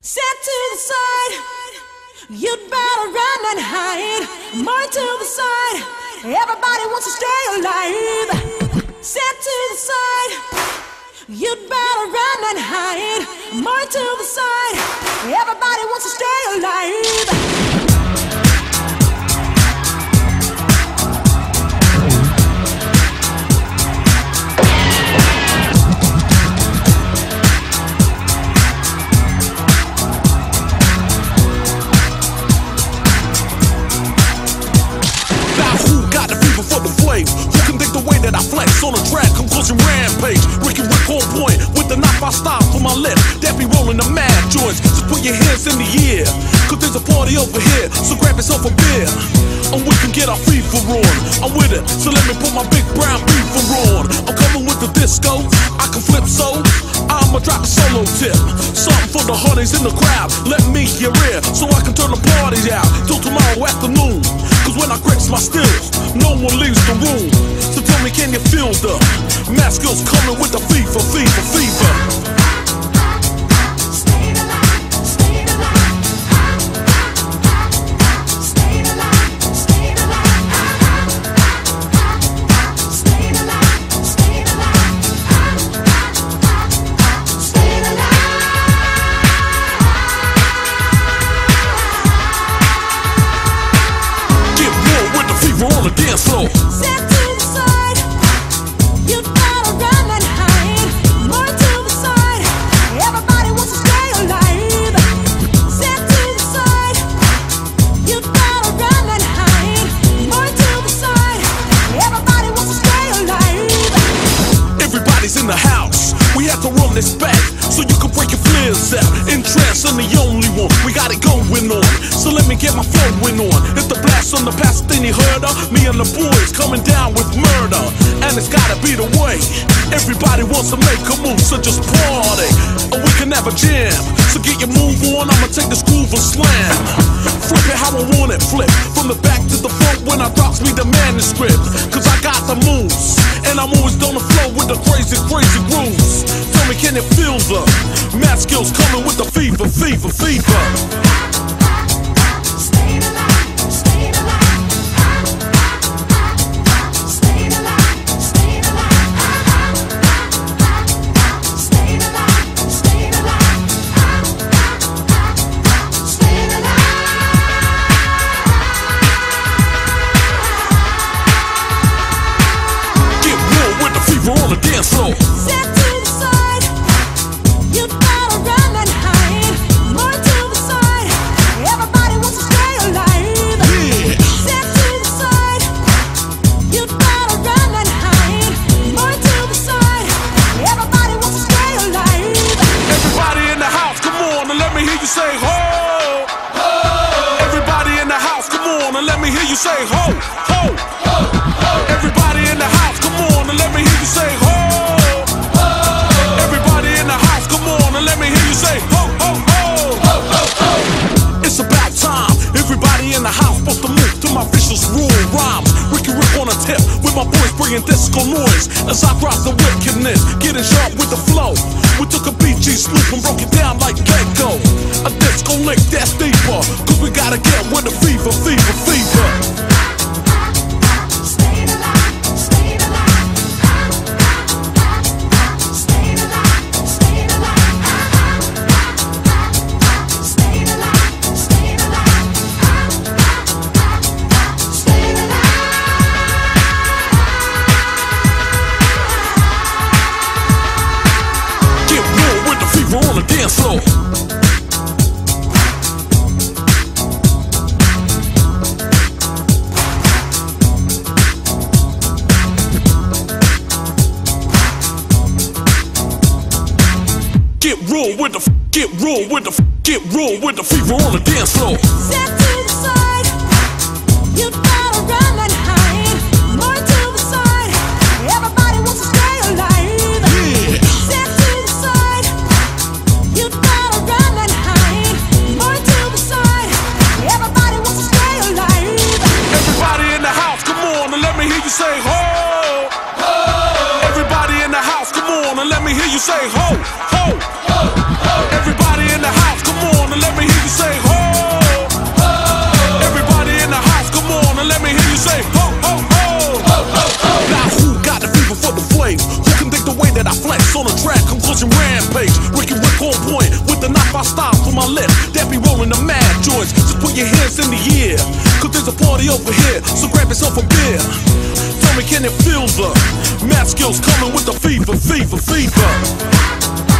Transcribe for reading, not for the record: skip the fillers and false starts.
Set to the side, you'd better run and hide. More to the side, everybody wants to stay alive. Set to the side, you'd better run and hide. More to the side, everybody wants to stay alive. Who can think the way that I flex on a track, conclusion rampage? Ricky Rick on point with the knife I stop for my lip. That be rolling the mad joints. Just put your hands in the air, cause there's a party over here, so grab yourself a beer and we can get our FIFA on. I'm with it, so let me put my big brown beaver on. I'm coming with the disco, I can flip so I'ma drop a solo tip. Something for the honeys in the crowd, let me hear it, so I can turn the party out till tomorrow afternoon. Cause when I grips my stills, no one leaves the room. So tell me, can you feel the mask skills coming with the fever, fever, fever? On the dance floor. Set to the side, you gotta run and hide. More to the side, everybody wants to stay alive. Set to the side, you gotta run and hide. More to the side, everybody wants to stay alive. Everybody's in the house, we have to run this back so you can break your flares out. In trance, I'm the only one, we got it going on. So let me get my flowing on. It's the blast on the past, then you heard her. Me and the boys coming down with murder, and it's gotta be the way. Everybody wants to make a move, so just party, and we can have a jam. So get your move on, I'ma take this groove and slam. Flip it how I want it, flip from the back to the front when I drops me the manuscript. Cause I got the moves, and I'm always on the flow with the crazy, crazy grooves. Tell me, can you feel the math skills coming with the fever, fever, fever? On the dance floor. Set to the side, you gotta run and hide. More to the side, everybody wants to stay alive. Yeah. Set to the side, you gotta run and hide. More to the side, everybody wants to stay alive. Everybody in the house, come on and let me hear you say ho. Ho. Everybody in the house, come on and let me hear you say ho. Ho. Ho. Ho. Everybody in the house, come on and let me hear you say ho. Ho. Everybody in the house, come on and let me hear you say ho, ho, ho. Ho, ho, ho. It's about time. Everybody in the house supposed to move to my vicious rule rhymes. Ricky Rick on a tip with my boys bringing disco noise as I drop the wickedness, getting sharp with the flow. We took a BG sloop and broke it down like Gecko. A disco lick that's deeper, cause we gotta get with the fever, fever, fever. On the dance floor. Get real with the fever on the dance floor. Set to the side, you gotta run and hide. More to the side, everybody wants to stay alive. Yeah. Set to the side, you gotta run and hide. More to the side, everybody wants to stay alive. Everybody in the house, come on and let me hear you say ho. Ho. Everybody in the house, come on and let me hear you say ho, ho, ho, ho. Everybody in the house, come on. I stop for my lips, that be rolling the mad joints. Just put your hands in the air, cause there's a party over here, so grab yourself a beer. Tell me, can it feel the mad skills coming with the fever, fever, fever?